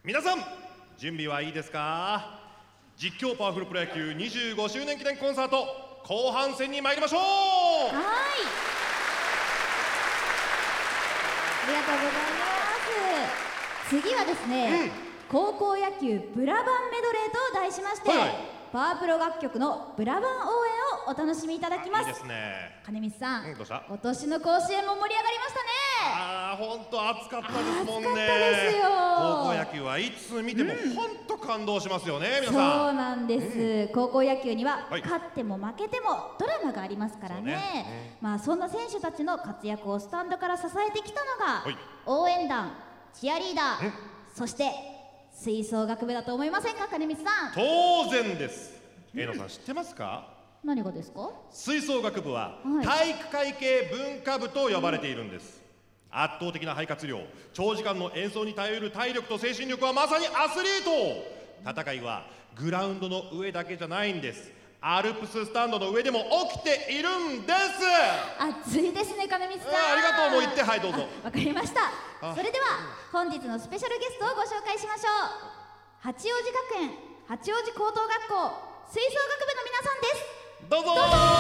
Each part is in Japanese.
皆さん準備はいいですか？実況パワフルプロ野球25周年記念コンサート後半戦に参りましょう。 はい、ありがとうございます。次はですね、高校野球ブラバンメドレーと題しまして、パワープロ楽曲のブラバン応援をお楽しみいただきます。 いいですね。 金光さん、 どうした？ 今年の甲子園も盛り上がりましたね。 本当暑かったですもんね。 暑かったですよ。 高校野球はいつ見ても本当感動しますよね、皆さん。 そうなんです、高校野球には勝っても負けてもドラマがありますからね。そんな選手たちの活躍をスタンドから支えてきたのが、応援団、チアリーダー、そして吹奏楽部だと思いませんか、金光さん。 当然です。江野さん知ってますか？ 何がですか？ 吹奏楽部は体育会系文化部と呼ばれているんです。圧倒的な肺活量、長時間の演奏に耐えうる体力と精神力はまさにアスリート。戦いはグラウンドの上だけじゃないんです。アルプススタンドの上でも起きているんです。 熱いですね、金光さん。 ありがとう。もう言って、はい、どうぞ。 わかりました。それでは本日のスペシャルゲストをご紹介しましょう。八王子学園八王子高等学校吹奏楽部の皆さんです。 どうぞ。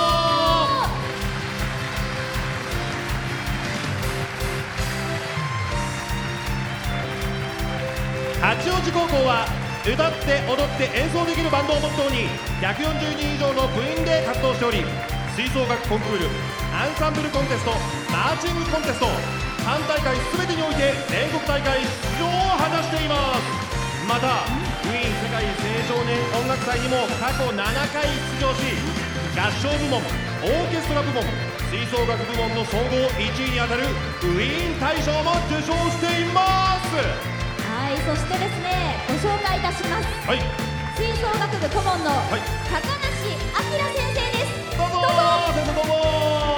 八王子高校は歌って踊って演奏できるバンドをモットーに140人以上の部員で活動しており、吹奏楽コンクール、アンサンブルコンテスト、マーチングコンテスト、3大会全てにおいて全国大会出場を果たしています。またウィーン世界青少年音楽祭にも過去7回出場し、合唱部門、オーケストラ部門、吹奏楽部門の総合1位にあたるウィーン大賞も受賞しています。 はい、そしてですね、ご紹介いたします。吹奏楽部顧問の高梨明先生です。 どうぞ。先生、どうも。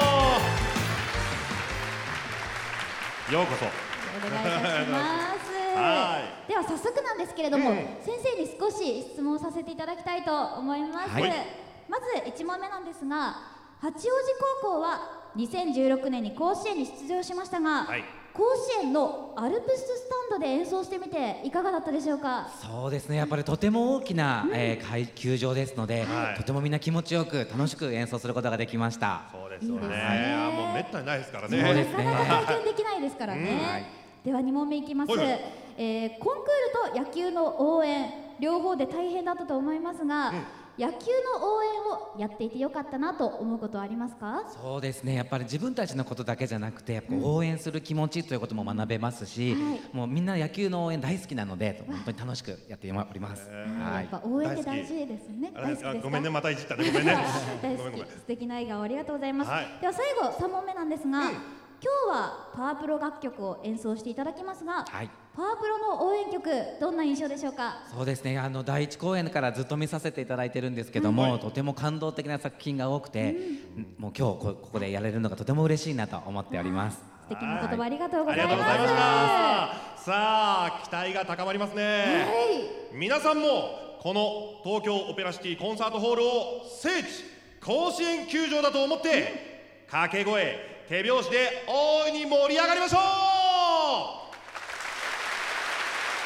ようこそ。 お願いいたします。では早速なんですけれども、先生に少し質問させていただきたいと思います。まず1問目なんですが、八王子高校は2016年に甲子園に出場しましたが、甲子園のアルプススタンドで演奏してみていかがだったでしょうか？ そうですね、やっぱりとても大きな、球場ですので、とてもみんな気持ちよく楽しく演奏することができました。 そうですよね。もうめったにないですからね。 そうですね。 なかなか体験できないですからね。では2問目いきます。コンクールと野球の応援両方で大変だったと思いますが、野球の応援をやっていてよかったなと思うことはありますか？そうですね、やっぱり自分たちのことだけじゃなくて、やっぱ応援する気持ちということも学べますし、もうみんな野球の応援大好きなので本当に楽しくやっております。 やっぱ応援って大事ですよね。大好きですか？ ごめんね、またいじったね。ごめんね。 大好き。素敵な笑顔ありがとうございます。では最後3問目なんですが、今日はパワープロ楽曲を演奏していただきますが、パワープロの応援曲どんな印象でしょうか？ そうですね、第1公演からずっと見させていただいてるんですけども、とても感動的な作品が多くて、もう今日ここでやれるのがとても嬉しいなと思っております。 素敵な言葉ありがとうございます。 さあ、期待が高まりますね。皆さんもこの東京オペラシティコンサートホールを聖地甲子園球場だと思って掛け声、手拍子で大いに盛り上がりましょう。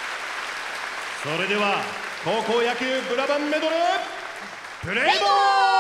それでは高校野球ブラバンメドレープレイボール。